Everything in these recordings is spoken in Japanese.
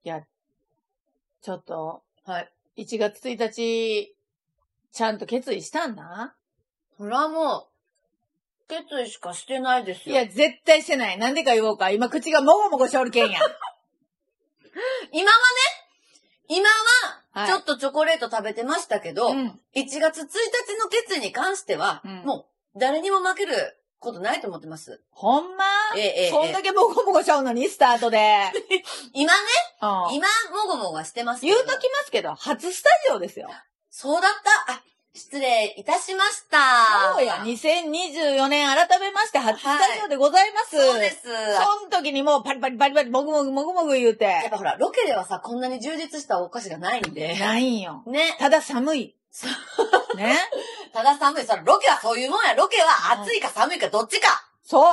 いや、ちょっと、 はい。 1月1日、ちゃんと決意したんだ？ それはもう、決意しかしてないですよ。 いや、絶対してない。なんでか言おうか。今口がもごもごしょるけんや。 今は、ちょっとチョコレート食べてましたけど、1月1日の決意に関しては、もう、誰にも負けることないと思ってます。 ほんま？そんだけもごもごしちゃうのに、スタートで。 今ね、今、もごもごしてますけど。 言うときますけど、初スタジオですよ。 そうだった。失礼いたしました。 そうや、2024年改めまして初スタジオでございます。 そうです。 その時にもうパリパリパリパリもぐもぐもぐもぐ言うて。 やっぱほら、ロケではさ、こんなに充実したお菓子がないんで。 ないんよ。 ね。 ただ寒い。ね。 ただ寒い。ロケはそういうもんや。ロケは暑いか寒いかどっちか。 そう。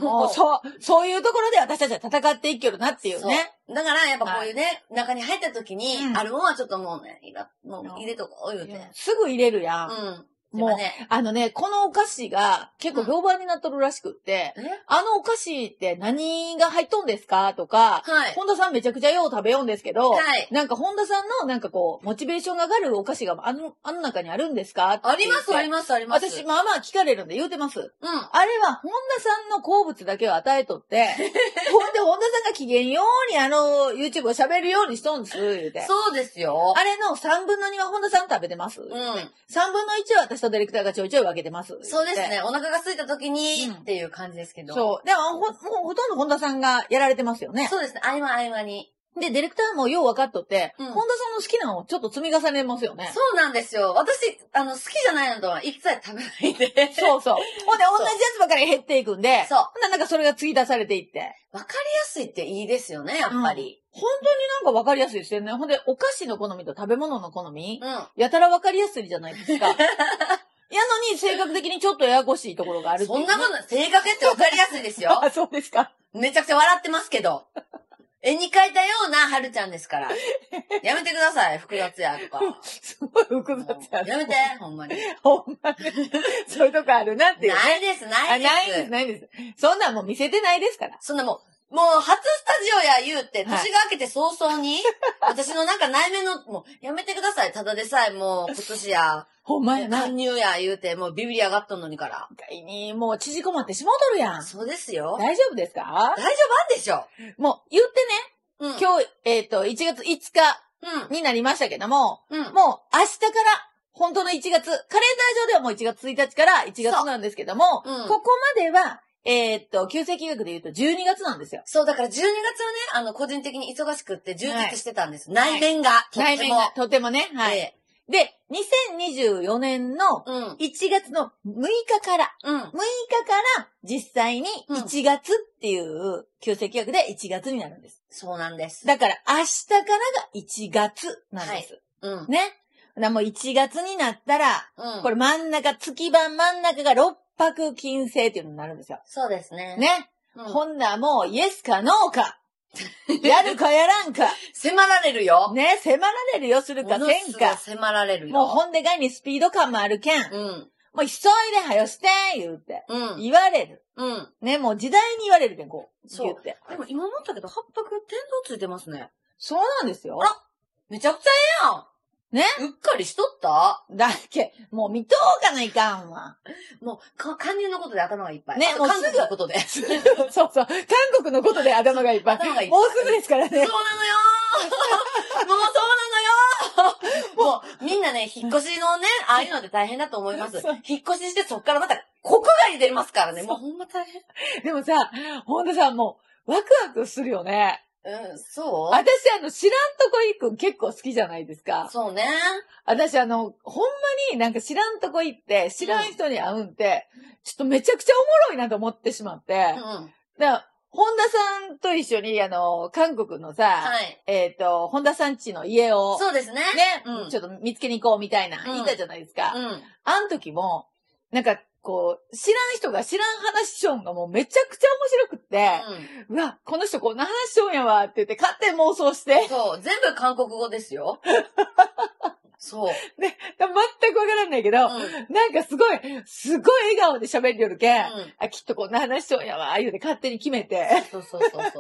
もうそういうところで私たちは戦っていけるなっていうね。 だからやっぱこういうね、中に入った時に、あるもんはちょっともうね、もう入れとこう言うて。 すぐ入れるやん。もう、このお菓子が結構評判になっとるらしくって、お菓子って何が入っとんですかとか、本田さんめちゃくちゃよう食べようんですけど、なんか本田さんのなんかこう、モチベーションが上がるお菓子があの中にあるんですかってあります。 私、まあまあ聞かれるんで言うてます。あれは本田さんの好物だけを与えとって、ほんで本田さんが機嫌ようにYouTube を喋るようにしとんです、言うて。 そうですよ。 あれの3分の2は本田さん食べてます。3分の1は私とディレクターがちょいちょい分けてます。 そうですね。お腹が空いた時に、っていう感じですけど。 そう。でも、ほとんど本田さんがやられてますよね。 そうですね。合間に。 で、ディレクターもよう分かっとって、本田さんの好きなのをちょっと積み重ねますよね。 そうなんですよ。私、好きじゃないのとは一切食べないんで。 そうそう。ほんで、同じやつばかり減っていくんで、ほんで、なんかそれが継ぎ出されていって。 分かりやすいっていいですよね、やっぱり。 本当になんか分かりやすいですよね。ほんで、お菓子の好みと食べ物の好み、やたら分かりやすいじゃないですか。やのに、性格的にちょっとややこしいところがあるっていう、 そんなこと、性格って分かりやすいですよ。 あ、そうですか。 めちゃくちゃ笑ってますけど。絵に描いたようなはるちゃんですから。やめてください、複雑やとか。 すごい複雑や。 やめて、ほんまに。 ほんまに。そういうとこあるなっていう、ね。 ないです。 ないです。そんなんもう見せてないですから。 そんなもう初スタジオや言うて、年が明けて早々に、私のなんか内面の、もうやめてください、ただでさえもう今年や。 ほんまやな。 搬入や言うて、もうビビり上がっとんのにから。 外にもう縮こまってしもうとるやん。 そうですよ。 大丈夫ですか？ 大丈夫あんでしょ。 もう言ってね、今日、1月5日になりましたけども、もう明日から本当の1月、カレンダー上ではもう1月1日から1月なんですけども、ここまでは、旧正規学で言うと12月なんですよ。 そう、だから12月はね、個人的に忙しくって充実してたんです。内面が。 内面が、とてもね。はい。で、2024年の1月の6日から、実際に1月っていう旧正規学で1月になるんです。 そうなんです。 だから明日からが1月なんです。ね。もう1月になったら、これ月番真ん中が6白金星っていうのになるんですよ。 そうですね。 ね。ほんならもう、イエスかノーか。やるかやらんか。 迫られるよ。 ね、迫られるよ、するかせんか。 迫られるよ。 もうほんでがいにスピード感もあるけん。もう急いではよして、言うて。言われる。ね、もう時代に言われるけん、こう。言って。 でも今思ったけど、八白天道ついてますね。 そうなんですよ。 あら、めちゃくちゃええやん。 ね。 うっかりしとっただっけ、もう見とうかないかんわ。 もう、勧入のことで頭がいっぱい。 ね、もう韓国のことで。 そう。韓国のことで頭がいっぱい。もうすぐですからね。 そうなのよー。もうそうなのよー。もう、みんなね、引っ越しのね、ああいうので大変だと思います。引っ越ししてそっからまた国外に出ますからね。もうほんま大変。 でもさ、ほんとさ、もう、ワクワクするよね。 そう私知らんとこ行くん結構好きじゃないですか。 そうね。 私ほんまになんか知らんとこ行って、知らん人に会うんって、ちょっとめちゃくちゃおもろいなと思ってしまって。だから本田さんと一緒に、韓国のさ、本田さん家の家を。 そうですね。 ね、ちょっと見つけに行こうみたいな、言ったじゃないですか。あん時も、なんか、こう、知らん人が知らん話しよんがもうめちゃくちゃ面白くって、うわ、この人こんな話しよんやわって言って勝手に妄想して。 そう、全部韓国語ですよ。そう。 ね、全くわからんないけど、なんかすごい笑顔で喋りよるけん、きっとこんな話しよんやわ、言うて勝手に決めて。 そう。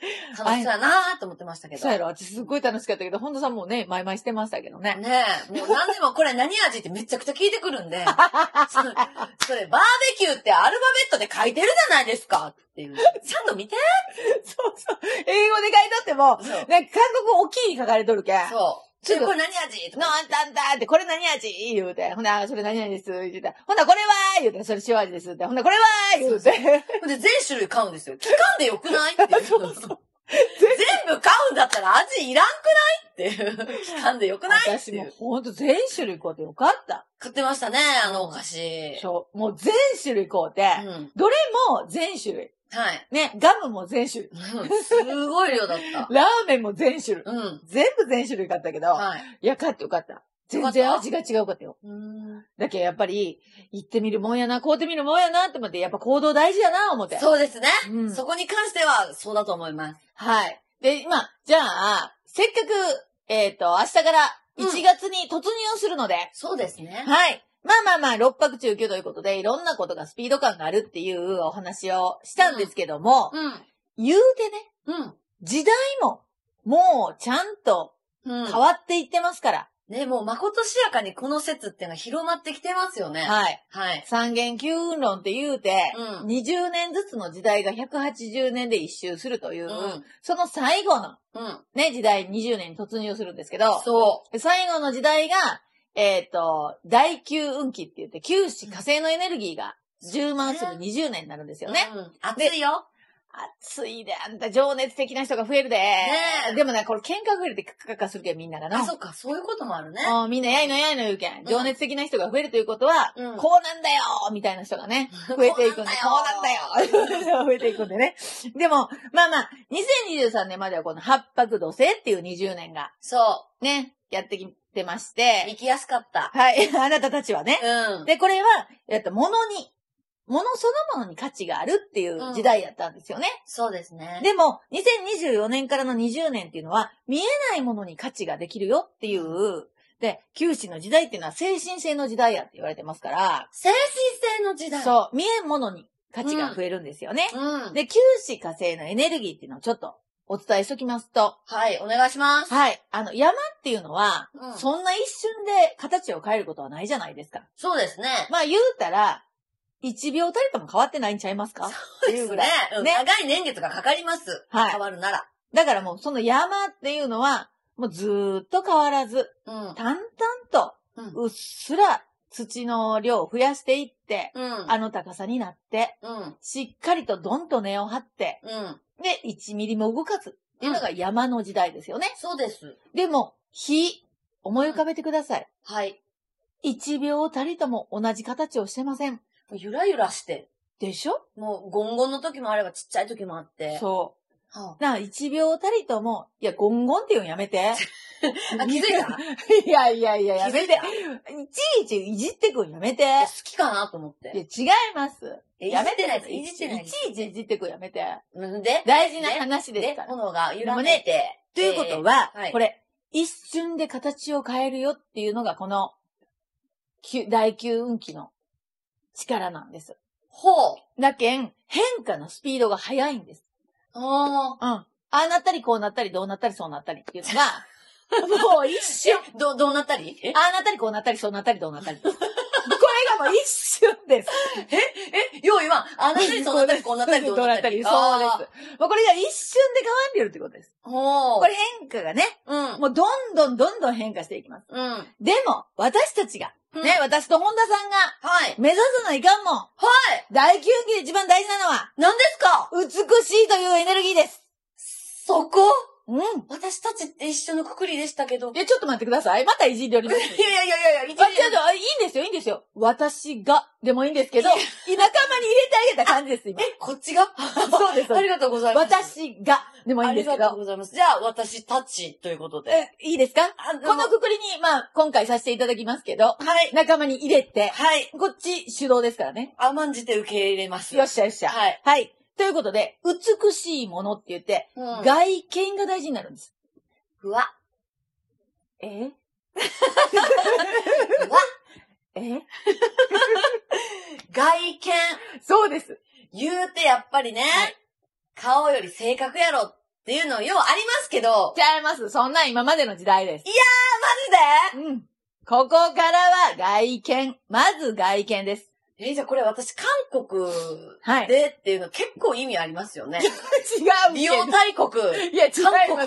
楽しそうやなーと思ってましたけど。 そうやろ。私すっごい楽しかったけど、本田さんもね、マイしてましたけどね。 ねえ。もう何でもこれ何味ってめちゃくちゃ聞いてくるんで。それ、バーベキューってアルファベットで書いてるじゃないですかっていう。ちゃんと見て。 そうそう。英語で書いとっても、なんか韓国大きいに書かれとるけん。 そう。これ何味のあんたんだって、これ何味言うて。ほんな、それ何味です言うて。ほんな、これは言うて、それ塩味ですって。ほんな、これは言うて。 ほんで、全種類買うんですよ。聞かんでよくないっていう。そうそう。全部買うんだったら味いらんくないっていう。聞かんでよくない私もほんと全種類買うてよかった。 買ってましたね、あのお菓子。 そう。もう全種類買うて、どれも全種類。 はい。 ね、ガムも全種類。 すごい量だった。 ラーメンも全種類。全部全種類買ったけど、いや、買ってよかった。全然味が違うかったよ。だけどやっぱり、行ってみるもんやな、買うてみるもんやなって思って、やっぱ行動大事やな、思って。 そうですね。そこに関しては、そうだと思います。 はい。で、今、じゃあ、せっかく、明日から1月に突入するので。 そうですね。 はい。まあ、6泊中9ということで、いろんなことがスピード感があるっていうお話をしたんですけども、言うてね、時代も、もうちゃんと変わっていってますから。 ね、もうまことしやかにこの説っていうのは広まってきてますよね。 はい。はい。三元九運論って言うて、20年ずつの時代が180年で一周するという、その最後の、ね、時代20年に突入するんですけど、そう。最後の時代が、第9運期って言って、九死火星のエネルギーが充満する20年になるんですよね。 熱いよ。 熱いで、あんた情熱的な人が増えるで。でもね、これ喧嘩増えるってカッカッカするけん、みんながな。 そうか、そういうこともあるね。 みんなやいの言うけん。情熱的な人が増えるということは、こうなんだよみたいな人がね、増えていくんで、こうなんだよ増えていくんでね。でも、まあ、2023年まではこの八白土星っていう20年が、そう。ね、やってきてまして。 生きやすかった。 はい、あなたたちはね。で、これは、物そのものに価値があるっていう時代やったんですよね。 そうですね。 でも、2024年からの20年っていうのは、見えないものに価値ができるよっていう、で、九死の時代っていうのは精神性の時代やって言われてますから。 精神性の時代？ そう、見えんものに価値が増えるんですよね。で、九死火星のエネルギーっていうのをちょっとお伝えしときますと。 はい、お願いします。 はい。山っていうのは、そんな一瞬で形を変えることはないじゃないですか。 そうですね。 言うたら、1秒たりとも変わってないんちゃいますか？ そうですね。長い年月がかかります。はい。変わるなら。 だからもうその山っていうのは、もうずーっと変わらず、淡々と、うっすら土の量を増やしていって、あの高さになって、しっかりとドンと根を張って、で、1ミリも動かずっていうのが山の時代ですよね。 そうです。 でも、火、思い浮かべてください。 はい。 1秒たりとも同じ形をしてません。 ゆらゆらして。 でしょ？ もう、ゴンゴンの時もあればちっちゃい時もあって。 そう。1秒たりとも、いや、ゴンゴンって言うんやめて。 気づいたいや、やめて。いちいちいじってくんやめて。 好きかなと思って。 いや、違います。 やめてないです。いじってない。 いちいちいじってくんやめて。 で大事な話ですから。 炎が揺らめて。 ということは、これ、一瞬で形を変えるよっていうのが、この、第9運期の力なんです。 ほう。だけん、変化のスピードが速いんです。ああなったり、こうなったり、どうなったり、そうなったりっていうのが、もう一瞬。 どうなったり？ ああなったり、こうなったり、そうなったり、どうなったり。これがもう一瞬です。 要は、あなったり、そうなったり、こうなったり、どうなったり。 そうです。もうこれが一瞬で変わってるってことです。これ変化がね、もうどんどん変化していきます。でも、私たちが、ね、私と本田さんが、目指さないかんもん。第9期で一番大事なのは、 何ですか？ 美しいというエネルギーです。 そこ？私たちって一緒のくくりでしたけど。 いや、ちょっと待ってください。またいじりおります。いや、いいんですよ。私が、でもいいんですけど、仲間に入れてあげた感じです、今。 こっちがそうです。 ありがとうございます。 私が、でもいいんですけど。 ありがとうございます。じゃあ、私たちということで。 いいですか？このくくりに、今回させていただきますけど、仲間に入れて、こっち主導ですからね。 甘んじて受け入れます。 よっしゃ。はい。ということで、美しいものって言って、外見が大事になるんです。 ふわ。 ふわ。外見。 そうです。 言うてやっぱりね、顔より性格やろっっていうのようありますけど。 違います。そんな今までの時代です。 いやー、マジで？ うん。ここからは外見。まず外見です。 じゃあこれ私韓国でっていうの結構意味ありますよね。 違う。 美容大国。 いや、違います。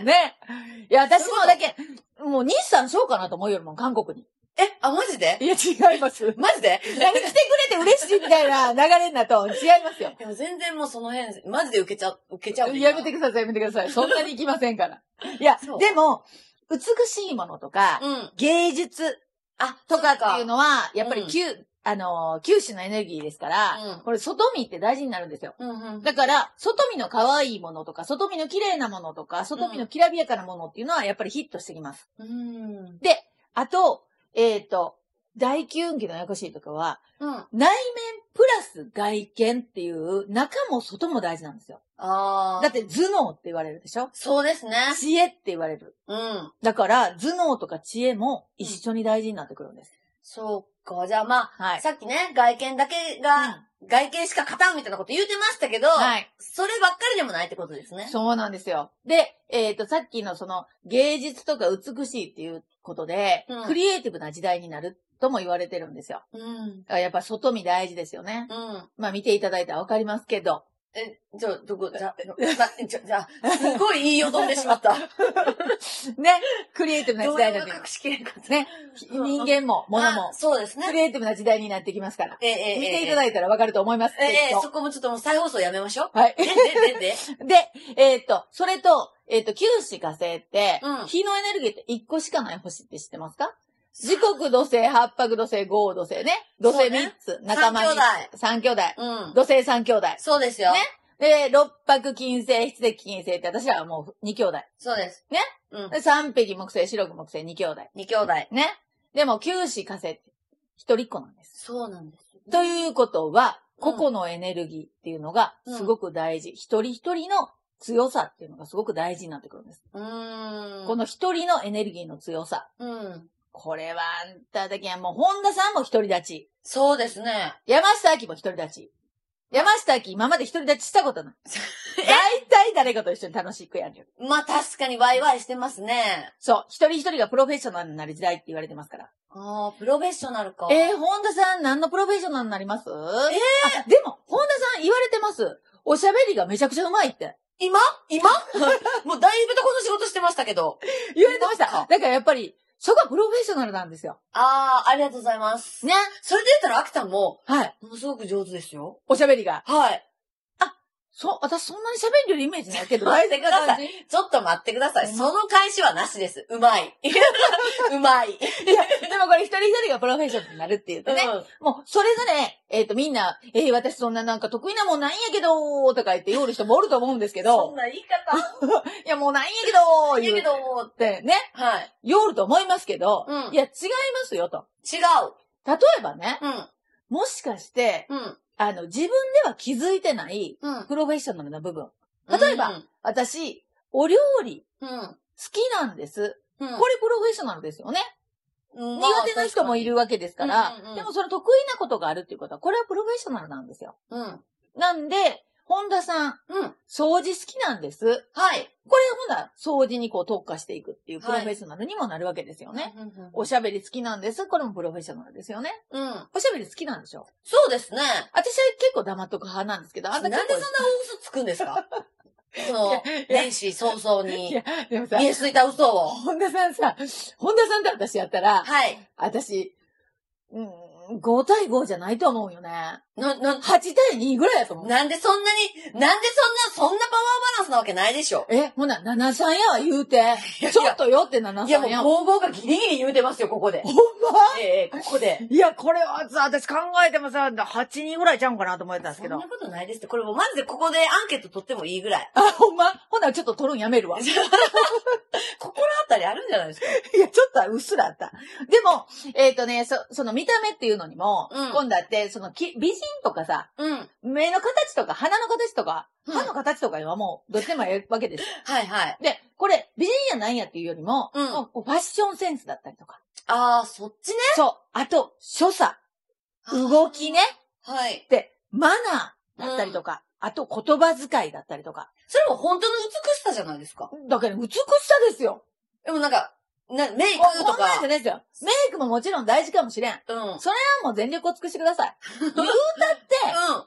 ね。いや、私もだけ、もう日産しようかなと思うよりも韓国に。 マジで？ いや、違います。 マジで？ 来てくれて嬉しいみたいな流れになると違いますよ。 でも全然もうその辺、マジで受けちゃう。 やめてください、やめてください。そんなに行きませんから。いや、でも、美しいものとか、芸術とかっていうのは、やっぱり九死のエネルギーですから、これ外見って大事になるんですよ。だから、外見の可愛いものとか、外見の綺麗なものとか、外見のきらびやかなものっていうのはやっぱりヒットしてきます。で、あと、大気運気のややこしいとかは、内面プラス外見っていう中も外も大事なんですよ。だって頭脳って言われるでしょ？ そうですね。 知恵って言われる。だから頭脳とか知恵も一緒に大事になってくるんです。 そうか。じゃあまあ、さっきね、外見だけが、外見しか勝たんみたいなこと言うてましたけど、そればっかりでもないってことですね。そうなんですよ。で、さっきのその芸術とか美しいっていうことで、クリエイティブな時代になるとも言われてるんですよ。やっぱ外見大事ですよね。まあ見ていただいたらわかりますけど。じゃあ、すごい言いよどんでしまった。ね。クリエイティブな時代だけど。隠しきれんかった。ね。人間も、物も。そうですね。クリエイティブな時代になってきますから。見ていただいたらわかると思います。そこもちょっともう再放送やめましょう。はい。で、それと、九死火星って、火のエネルギーって1個しかない星って知ってますか？時刻土星、八白土星、豪土星ね。土星3つ。仲間3兄弟。土星3兄弟。そうですよ。ね。で、六白金星、七石金星って私らはもう2兄弟。そうです。ね。で、三匹木星、四六木星2兄弟。2兄弟。ね。でも九死火星って一人っ子なんです。そうなんです。ということは、個々のエネルギーっていうのがすごく大事。一人一人の強さっていうのがすごく大事になってくるんです。この一人のエネルギーの強さ。これはあんただけはもう本田さんも独り立ち。そうですね。山下明も独り立ち。山下明今まで独り立ちしたことない。大体誰かと一緒に楽しくやる。まあ確かにワイワイしてますね。そう。一人一人がプロフェッショナルになる時代って言われてますから。ああ、プロフェッショナルか。本田さん何のプロフェッショナルになります？でも、本田さん言われてます。おしゃべりがめちゃくちゃうまいって。今もうだいぶとこの仕事してましたけど。言われてました。だからやっぱり、そこはプロフェッショナルなんですよ。ありがとうございます。ね。それで言ったら、アキさんも、はい。ものすごく上手ですよ。おしゃべりが。はい。私そんなに喋るよりイメージないけど。待ってください。ちょっと待ってください。その返しはなしです。うまい。うまい。いや、でもこれ一人一人がプロフェッショナルになるって言ってね。もう、それぞれ、みんな、私そんななんか得意なもんないんやけど、とか言って言う人もおると思うんですけど。そんな言い方いや、もうないんやけど、言うけど、ってね。はい。言おると思いますけど。いや、違いますよと。違う。例えばね。もしかして、自分では気づいてない、プロフェッショナルな部分。例えば、私、お料理、好きなんです。これプロフェッショナルですよね。苦手な人もいるわけですから、でもそれ得意なことがあるっていうことは、これはプロフェッショナルなんですよ。なんで、本田さん、掃除好きなんです。はい。これほな、掃除にこう特化していくっていうプロフェッショナルにもなるわけですよね。おしゃべり好きなんです。これもプロフェッショナルですよね。おしゃべり好きなんでしょ？そうですね。私は結構黙っとく派なんですけど、なんでそんな大嘘つくんですか？その、年始早々に。いや、でもさ、見えすいた嘘を。本田さんって私やったら、はい。私、5対5じゃないと思うよね。8対2ぐらいだと思う。なんでそんなパワーバランスなわけないでしょ。ほな、7-3やわ言うて。ちょっとよって7-3や。いやもう55がギリギリ言うてますよ、ここで。ほんま？ここで。いや、これはさ、私考えてもさ、8-2ぐらいちゃうんかなと思ってたんですけど。そんなことないですって。これもうマジでここでアンケート取ってもいいぐらい。ほんま？ほな、ちょっと取るんやめるわ。心当たりあるんじゃないですか？いや、ちょっとうっすらあった。でも、その見た目っていうのにも、今度あって、その美人とかさ、目の形とか鼻の形とか、歯の形とかはもうどっちでもええわけです。はいはい。で、これ美人やないやっていうよりも、ファッションセンスだったりとか。そっちね。そう。あと、所作。動きね。はい。で、マナーだったりとか。 あと言葉遣いだったりとか。 それも本当の美しさじゃないですか。 だから美しさですよ。 でもなんか、メイクとか。 こんなんじゃないですよ。メイクももちろん大事かもしれん。それはもう全力を尽くしてください。言うたって、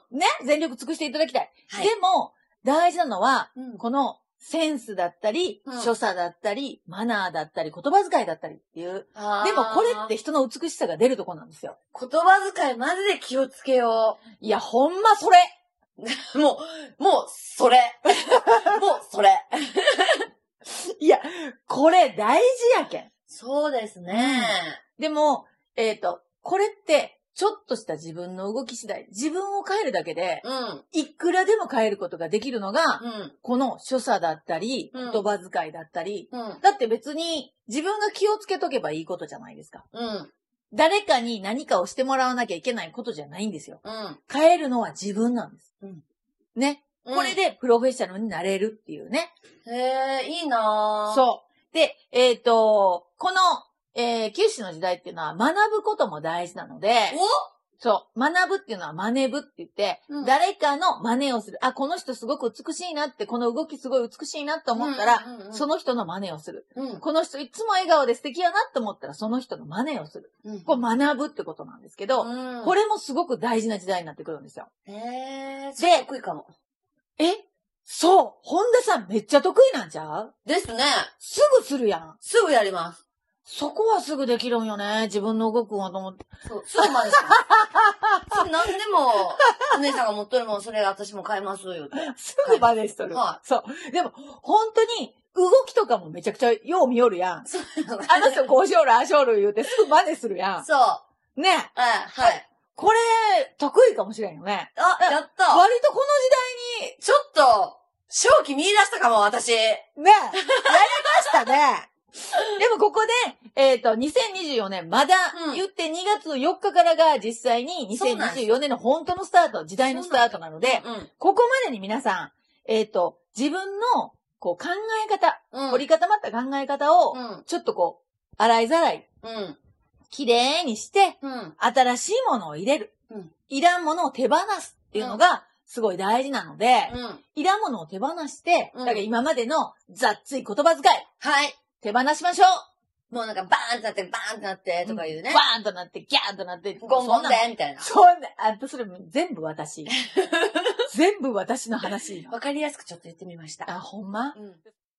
ね、全力尽くしていただきたい。でも、大事なのは、このセンスだったり、所作だったり、マナーだったり、言葉遣いだったりっていう。でもこれって人の美しさが出るとこなんですよ。 言葉遣いマジで気をつけよう。いや、ほんまそれ。 もう、それ。もう、それ。 いや、これ大事やけん。 そうですね。 でも、これって、ちょっとした自分の動き次第、自分を変えるだけで、いくらでも変えることができるのが、この所作だったり、言葉遣いだったり、だって別に自分が気をつけとけばいいことじゃないですか。誰かに何かをしてもらわなきゃいけないことじゃないんですよ。変えるのは自分なんです。ね。これでプロフェッショナルになれるっていうね。 いいなぁ。 そう。で、この、九州の時代っていうのは学ぶことも大事なので、そう。学ぶっていうのは真似ぶって言って、誰かの真似をする。あ、この人すごく美しいなって、この動きすごい美しいなと思ったら、その人の真似をする。この人いつも笑顔で素敵やなと思ったら、その人の真似をする。これ学ぶってことなんですけど、これもすごく大事な時代になってくるんですよ。 で、得意かも。 そう。本田さんめっちゃ得意なんちゃう？ ですね。 すぐするやん。 すぐやります。 そこはすぐできるんよね。自分の動くんと思って。 そう、すぐ真似します。それ何でも、お姉さんが持っとるもん、それ私も買いますよって。 すぐ真似しとる。はい。そう。でも、本当に、動きとかもめちゃくちゃよう見よるやん。そう。あの人こうしょる、ああしょる言うてすぐ真似するやん。 そう。 ね。 はい。 これ、得意かもしれんよね。 あ、やった。 割とこの時代に、 ちょっと、正気見出したかも、私。 ね。やりましたね。でもここで、2024年、まだ言って2月4日からが実際に2024年の本当のスタート、時代のスタートなので、ここまでに皆さん、自分のこう考え方、凝り固まった考え方を、ちょっとこう、洗いざらい、綺麗にして、新しいものを入れる。いらんものを手放すっていうのが、すごい大事なので、いらんものを手放して、だから今までのざっつい言葉遣い。 はい。 手放しましょう。もうなんかバーンとなって、バーンとなって、とか言うね。 バーンとなって、ギャーンとなって、 ゴンゴンで、みたいな。 そんな、それ全部私。全部私の話。 わかりやすくちょっと言ってみました。 あ、ほんま？